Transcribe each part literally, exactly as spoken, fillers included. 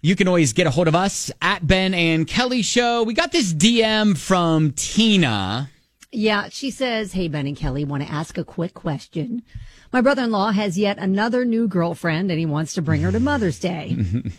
You can always get a hold of us at Ben and Kelly Show. We got this D M from Tina. Yeah, she says, hey, Ben and Kelly, want to ask a quick question. My brother-in-law has yet another new girlfriend, and he wants to bring her to Mother's Day.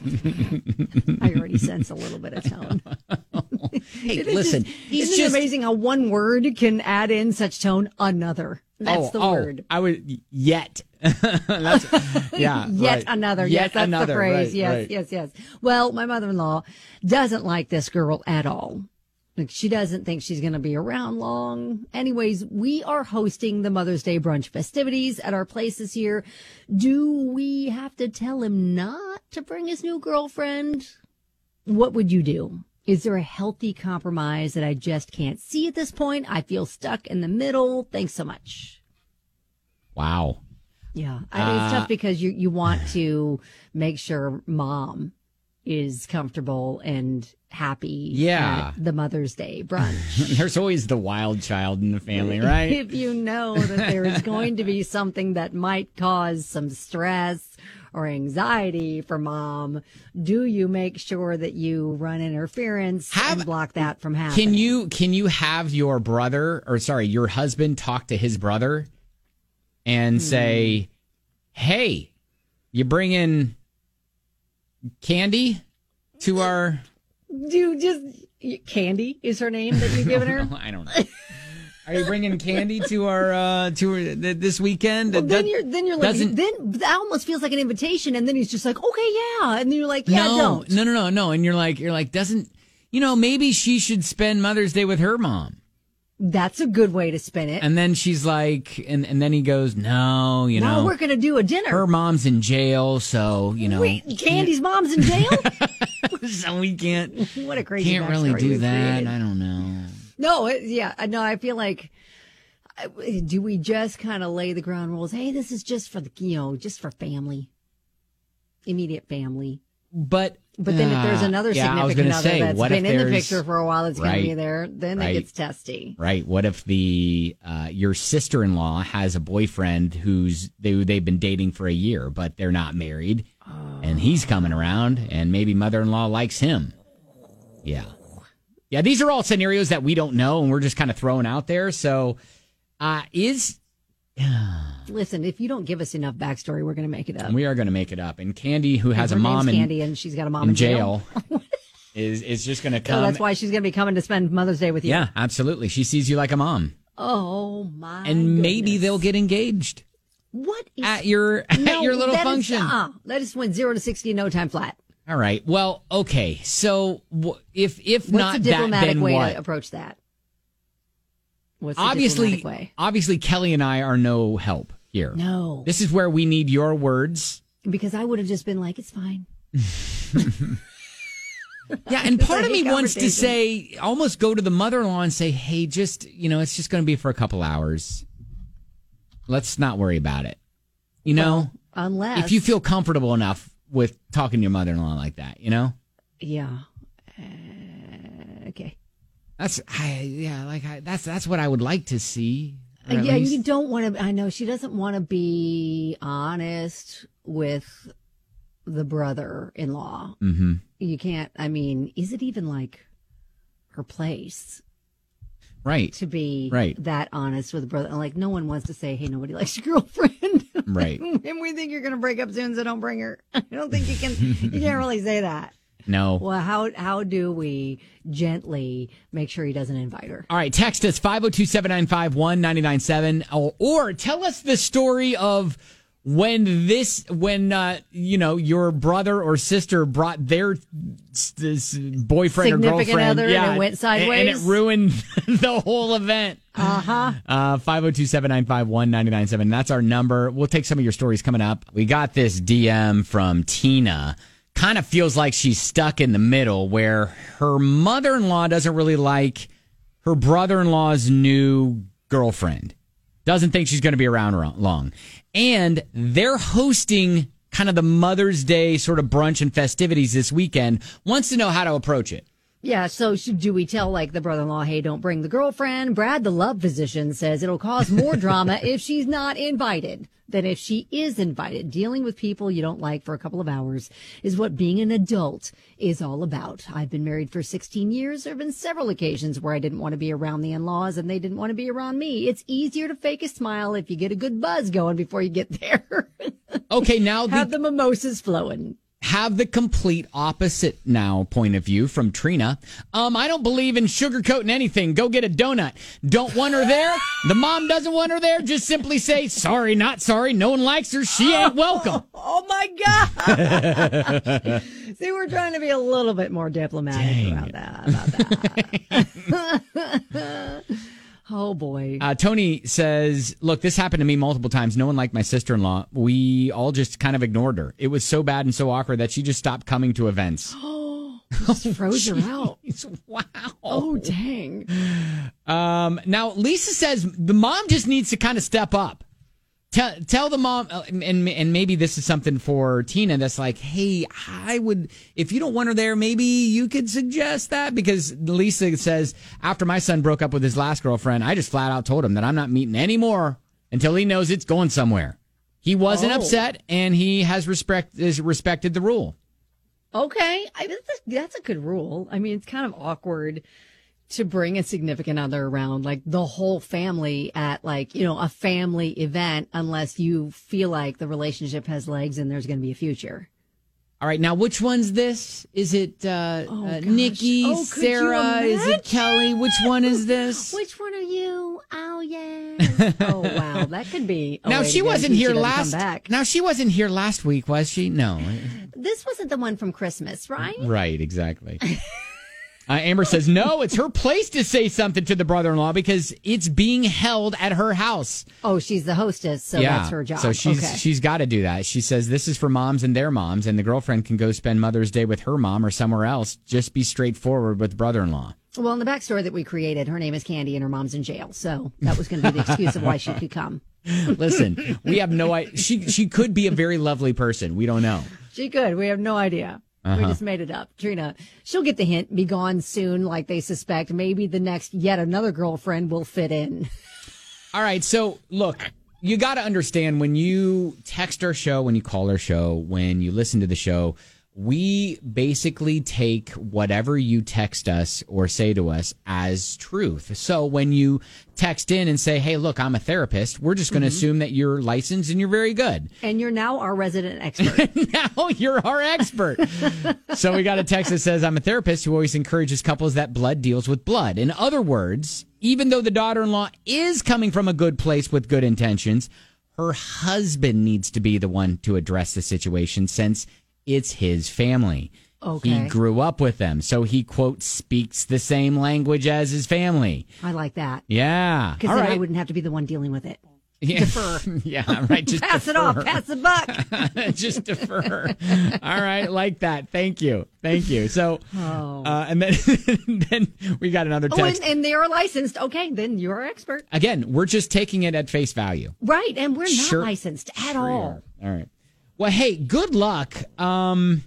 I already sense a little bit of tone. Hey, listen, just, he's isn't just it amazing how one word can add in such tone? Another. That's oh, the oh, word. I would yet. That's, yeah, Yet right. another. Yet Yes, that's another. the phrase. Right, yes, right. yes, yes. Well, my mother-in-law doesn't like this girl at all. Like, she doesn't think she's going to be around long. Anyways, we are hosting the Mother's Day brunch festivities at our places here. Do we have to tell him not to bring his new girlfriend? What would you do? Is there a healthy compromise that I just can't see at this point? I feel stuck in the middle. Thanks so much. Wow. Yeah. I mean, it's Uh, tough because you, you want to make sure mom is comfortable and happy Yeah. at the Mother's Day brunch. There's always the wild child in the family, right? If you know that there is going to be something that might cause some stress or anxiety for mom, do you make sure that you run interference Have- and block that from happening? Can you can you have your brother or sorry, your husband talk to his brother and Hmm. say, "Hey, you bring in Candy to our Do just Candy is her name that you've given her? I don't know. Are you bringing Candy to our uh to our, th- this weekend?" Well, then That- you're then you're like doesn't- then that almost feels like an invitation, and then he's just like, okay, yeah, and then you're like, yeah, no, don't. no, no, no, no, and you're like, you're like, doesn't you know? Maybe she should spend Mother's Day with her mom. That's a good way to spin it. And then she's like, and, and then he goes, no, you now know, we're gonna do a dinner. her mom's in jail, so you know, Wait, Candy's mom's in jail. so we can't What a crazy can't really backstory do we've that. created. I don't know. No, it, yeah, no. I feel like, I- do we just kind of lay the ground rules? Hey, this is just for the, you know, just for family, immediate family. But But then if there's uh, another yeah, I was significant gonna other say, that's what been if in the there's- picture for a while that's going Right, to be there, then right. it gets testy. right, what if the uh, your sister-in-law has a boyfriend who's they they've been dating for a year, but they're not married, and he's coming around, and maybe mother-in-law likes him. Yeah, yeah. These are all scenarios that we don't know, and we're just kind of throwing out there. So, uh, is Listen, if you don't give us enough backstory, we're going to make it up. we are going to make it up? And Candy, who has Her a mom name's in, Candy, and she's got a mom in in jail. jail, is is just going to So come. that's why she's going to be coming to spend Mother's Day with you. Yeah, absolutely. She sees you like a mom, Oh my. and maybe goodness. they'll get engaged What is at your at No, your little that is- function. uh-uh. That just went zero to sixty in no time flat. All right. Well, okay. So w- if if What's not the that, diplomatic then way what? to approach that? What's the Obviously, diplomatic way? obviously, Kelly and I are no help here. No, This is where we need your words. because I would have just been like, it's fine. Yeah, and Because part I of me hate wants to conversation. say, almost go to the mother-in-law and say, hey, just, you know, it's just going to be for a couple hours. Let's not worry about it. You know, Unless if you feel comfortable enough with talking to your mother-in-law like that, you know? yeah, uh, okay. That's, I, yeah, like, I, that's, that's what I would like to see. or at Yeah, least- you don't want to. I know she doesn't want to be honest with the brother-in-law. Mhm. You can't. I mean, is it even like her place Right. to be Right. that honest with the brother? Like, no one wants to say, "Hey, nobody likes your girlfriend." Right. And we think you're going to break up soon, so don't bring her. I don't think you can. You can't really say that. No. Well, how how do we gently make sure he doesn't invite her? All right, text us five oh two, seven nine five, one nine nine seven or, or tell us the story of when this, when, uh, you know, your brother or sister brought their s- this boyfriend or Significant girlfriend. other and it went sideways? And, and it ruined the whole event. Uh-huh. Uh, five oh two, seven nine five, one nine nine seven. That's our number. We'll take some of your stories coming up. We got this D M from Tina. Kind of feels like she's stuck in the middle where her mother-in-law doesn't really like her brother-in-law's new girlfriend. Doesn't think she's going to be around ro- long. And they're hosting kind of the Mother's Day sort of brunch and festivities this weekend. Wants to know how to approach it. Yeah, so should, do we tell, like, the brother-in-law, hey, don't bring the girlfriend? Brad, the love physician, says it'll cause more drama if she's not invited than if she is invited. Dealing with people you don't like for a couple of hours is what being an adult is all about. I've been married for sixteen years. There have been several occasions where I didn't want to be around the in-laws and they didn't want to be around me. It's easier to fake a smile if you get a good buzz going before you get there. Okay, now Have the, the mimosas flowing. Have the complete opposite now point of view from Trina. Um, I don't believe in sugarcoating anything. Go get a donut. Don't want her there. The mom doesn't want her there. Just simply say, sorry, not sorry. No one likes her. She ain't welcome. Oh, oh my God. See, we're trying to be a little bit more diplomatic Dang. about that. About that. Oh, boy. Uh, Tony says, look, this happened to me multiple times. No one liked my sister-in-law. We all just kind of ignored her. It was so bad and so awkward that she just stopped coming to events. Just froze her out. Wow. Oh, dang. Um, now, Lisa says the mom just needs to kind of step up. Tell, tell the mom, uh, and and maybe this is something for Tina that's like, hey, I would, if you don't want her there, maybe you could suggest that. Because Lisa says, after my son broke up with his last girlfriend, I just flat out told him that I'm not meeting anymore until he knows it's going somewhere. He wasn't oh. upset, and he has respect has respected the rule. Okay. I, that's, a, that's a good rule. I mean, it's kind of awkward to bring a significant other around, like the whole family at, like, you know, a family event, unless you feel like the relationship has legs and there's going to be a future. All right, now which one's this? Is it uh, oh, uh, Nikki, oh, Sarah? Is it Kelly? Which one is this? Which one are you? Oh, yes. Oh, wow, that could be. A now way she to go wasn't she here doesn't last. come back. Now she wasn't here last week, was she? No. This wasn't the one from Christmas, right? Right, exactly. Uh, Amber says, no, it's her place to say something to the brother-in-law because it's being held at her house. Oh, she's the hostess, so yeah, that's her job. So she's okay. she's got to do that. She says this is for moms and their moms, and the girlfriend can go spend Mother's Day with her mom or somewhere else. Just be straightforward with brother-in-law. Well, in the backstory that we created, her name is Candy and her mom's in jail. So that was going to be the excuse of why she could come. Listen, we have no idea. She, she could be a very lovely person. We don't know. She could. We have no idea. Uh-huh. We just made it up. Trina, she'll get the hint, be gone soon, like they suspect. Maybe the next yet another girlfriend will fit in. All right. So, look, you got to understand when you text our show, when you call our show, when you listen to the show, we basically take whatever you text us or say to us as truth. So when you text in and say, hey, look, I'm a therapist, we're just going to mm-hmm. assume that you're licensed and you're very good. And you're now our resident expert. Now you're our expert. So we got a text that says, I'm a therapist who always encourages couples that blood deals with blood. In other words, even though the daughter-in-law is coming from a good place with good intentions, her husband needs to be the one to address the situation since it's his family. Okay. He grew up with them, so he, quote, speaks the same language as his family. I like that. Yeah. Because then right. I wouldn't have to be the one dealing with it. Yeah. Defer. Yeah, right. Just pass defer. it off. Pass the buck. Just defer. All right, like that. Thank you. Thank you. So, oh. uh, and then then we got another text. Oh, and, and they are licensed. Okay, then you're our expert. Again, we're just taking it at face value. Right, and we're not sure. licensed at sure all. All right. Well, hey, good luck. Um,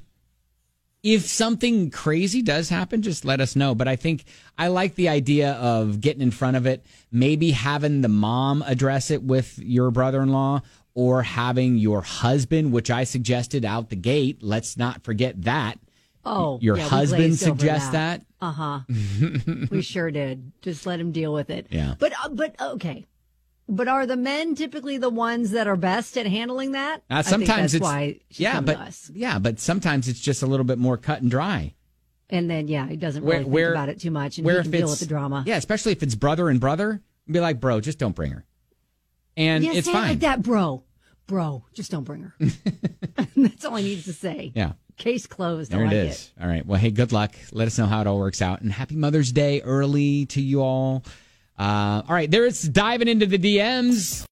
if something crazy does happen, just let us know. But I think I like the idea of getting in front of it, maybe having the mom address it with your brother-in-law or having your husband, which I suggested out the gate. Let's not forget that. Oh, your yeah, husband suggests that. that. Uh-huh. We sure did. Just let him deal with it. Yeah. But, uh, but okay. But are the men typically the ones that are best at handling that? Uh, sometimes I think that's it's why she's yeah, come but to us. yeah, but sometimes it's just a little bit more cut and dry. And then yeah, he doesn't where, really think where, about it too much, and where he can if deal with the drama. Yeah, especially if it's brother and brother, be like, bro, just don't bring her, and yeah, it's say fine. It like that, bro, bro, just don't bring her. That's all he needs to say. Yeah. Case closed. There I like it is. It. All right. Well, hey, good luck. Let us know how it all works out, and happy Mother's Day early to you all. Uh, all right, there it's diving into the D Ms.